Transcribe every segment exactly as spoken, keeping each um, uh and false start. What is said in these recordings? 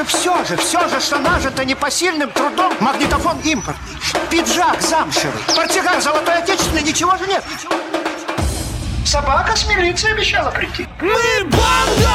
же, все же, все же, что нажито непосильным трудом. Магнитофон импортный, пиджак замшевый, портсигар золотой отечественный, ничего же нет. Собака с милицией обещала прийти. Мы банда!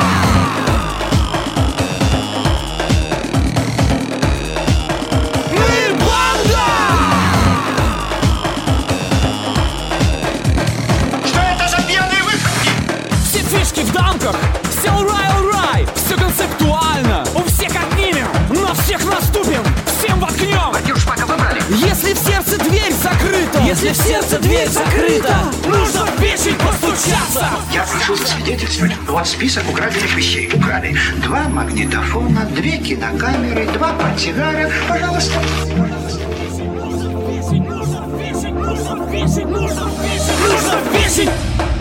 В дамках, все урай-урай, все концептуально. У всех отнимем, на всех наступим, всем воткнем. Вадюш, пока выбрали. Если в сердце дверь закрыта, если в сердце дверь закрыта, нужно в печень постучаться. Я прошу засвидетельствовать, вот список украденных вещей. Украли два магнитофона, две кинокамеры, два портсигара. Пожалуйста. Нужно в печень.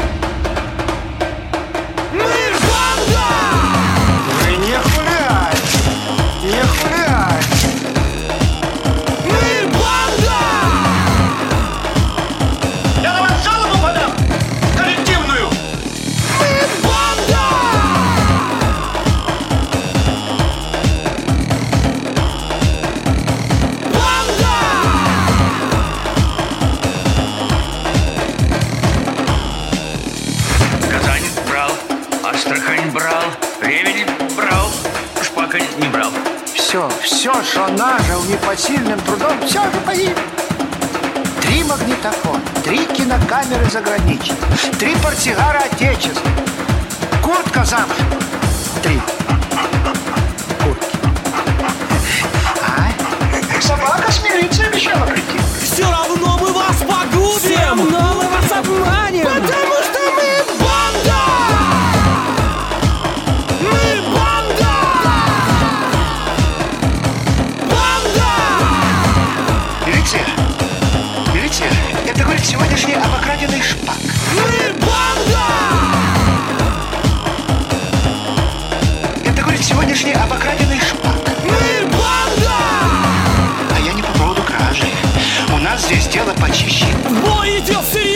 Астрахань брал, Ревень брал, Шпакань не брал. Все, все, что нажил непосильным трудом, все же погиб. Три магнитофона, три кинокамеры заграничные, три портсигара отечественные, куртка замшевая, три куртки. А? Собака с милицией обещала прийти. Все равно мы вас погубим, все равно мы вас обманем, потому что мы банда! Это, говорит, сегодняшний обокраденный Шпак. Мы банда! Это, говорит, сегодняшний обокраденный Шпак. Мы банда! А я не по поводу кражи. У нас здесь дело почище. Бой идет серьезно!